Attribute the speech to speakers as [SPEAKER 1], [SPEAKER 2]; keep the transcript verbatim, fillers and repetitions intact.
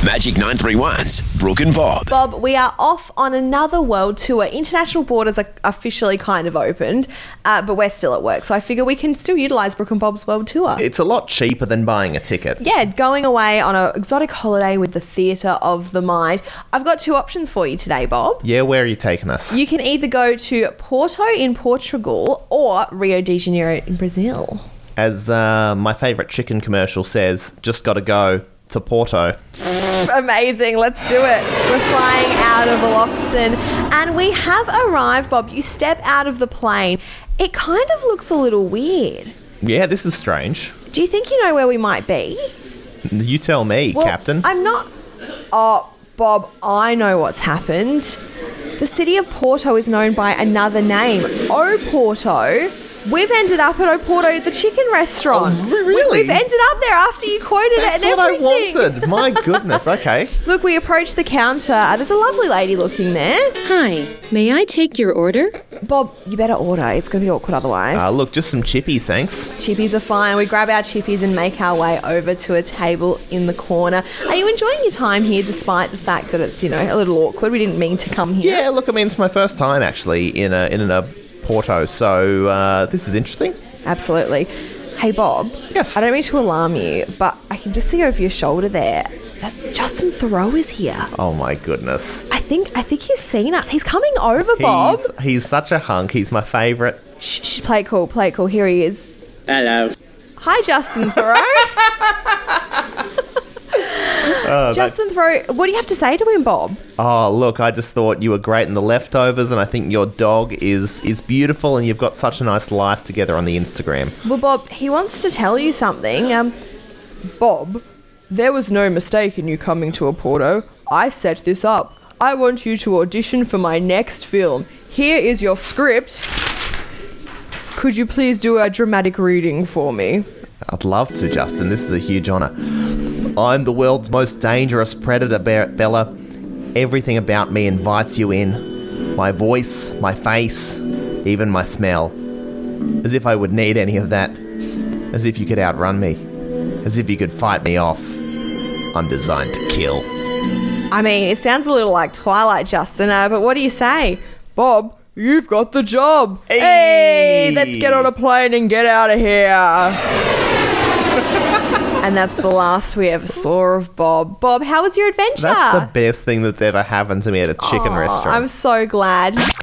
[SPEAKER 1] Magic nine three one's Brooke and Bob.
[SPEAKER 2] Bob, we are off on another world tour. International borders are officially kind of opened, uh, but we're still at work. So I figure we can still utilise Brooke and Bob's world tour.
[SPEAKER 3] It's a lot cheaper than buying a ticket.
[SPEAKER 2] Yeah, going away on an exotic holiday with the theatre of the mind. I've got two options for you today, Bob.
[SPEAKER 3] Yeah, where are you taking us?
[SPEAKER 2] You can either go to Porto in Portugal or Rio de Janeiro in Brazil.
[SPEAKER 3] As uh, my favourite chicken commercial says, just got to go to Porto.
[SPEAKER 2] Amazing, let's do it. We're flying out of Loxton and we have arrived, Bob. You step out of the plane. It kind of looks a little weird.
[SPEAKER 3] Yeah, this is strange.
[SPEAKER 2] Do you think you know where we might be?
[SPEAKER 3] You tell me,
[SPEAKER 2] Well,
[SPEAKER 3] Captain.
[SPEAKER 2] I'm not... Oh, Bob, I know what's happened. The city of Porto is known by another name, Oporto. We've ended up at Oporto, the chicken restaurant.
[SPEAKER 3] Oh, really?
[SPEAKER 2] We, we've ended up there after you quoted
[SPEAKER 3] That's
[SPEAKER 2] it and
[SPEAKER 3] what
[SPEAKER 2] everything.
[SPEAKER 3] I wanted. My goodness, okay.
[SPEAKER 2] Look, we approached the counter. Uh, There's a lovely lady looking there.
[SPEAKER 4] Hi, may I take your order?
[SPEAKER 2] Bob, you better order. It's going to be awkward otherwise.
[SPEAKER 3] Uh, look, just some chippies, thanks.
[SPEAKER 2] Chippies are fine. We grab our chippies and make our way over to a table in the corner. Are you enjoying your time here despite the fact that it's, you know, a little awkward? We didn't mean to come here.
[SPEAKER 3] Yeah, look, I mean, it's my first time, actually, in a, in a Porto, so uh, this is interesting.
[SPEAKER 2] Absolutely. Hey, Bob.
[SPEAKER 3] Yes?
[SPEAKER 2] I don't mean to alarm you, but I can just see over your shoulder there that Justin Theroux is here.
[SPEAKER 3] Oh, my goodness.
[SPEAKER 2] I think I think he's seen us. He's coming over, Bob.
[SPEAKER 3] He's, he's such a hunk. He's my favourite.
[SPEAKER 2] Shh, shh, play it cool, play it cool. Here he is.
[SPEAKER 5] Hello.
[SPEAKER 2] Hi, Justin Theroux.
[SPEAKER 3] Oh,
[SPEAKER 2] Justin Theroux, what do you have to say to him, Bob?
[SPEAKER 3] Oh, look, I just thought you were great in The Leftovers, and I think your dog is, is beautiful, and you've got such a nice life together on the Instagram.
[SPEAKER 2] Well, Bob, he wants to tell you something. Um, Bob, there was no mistake in you coming to Oporto. I set this up. I want you to audition for my next film. Here is your script. Could you please do a dramatic reading for me?
[SPEAKER 3] I'd love to, Justin. This is a huge honour. I'm the world's most dangerous predator, Be- Bella. Everything about me invites you in. My voice, my face, even my smell. As if I would need any of that. As if you could outrun me. As if you could fight me off. I'm designed to kill.
[SPEAKER 2] I mean, it sounds a little like Twilight, Justin, uh, but what do you say? Bob, you've got the job.
[SPEAKER 3] Hey!
[SPEAKER 2] Hey, let's get on a plane and get out of here. And that's the last we ever saw of Bob. Bob, how was your adventure?
[SPEAKER 3] That's the best thing that's ever happened to me at a chicken
[SPEAKER 2] Aw,
[SPEAKER 3] restaurant.
[SPEAKER 2] I'm so glad.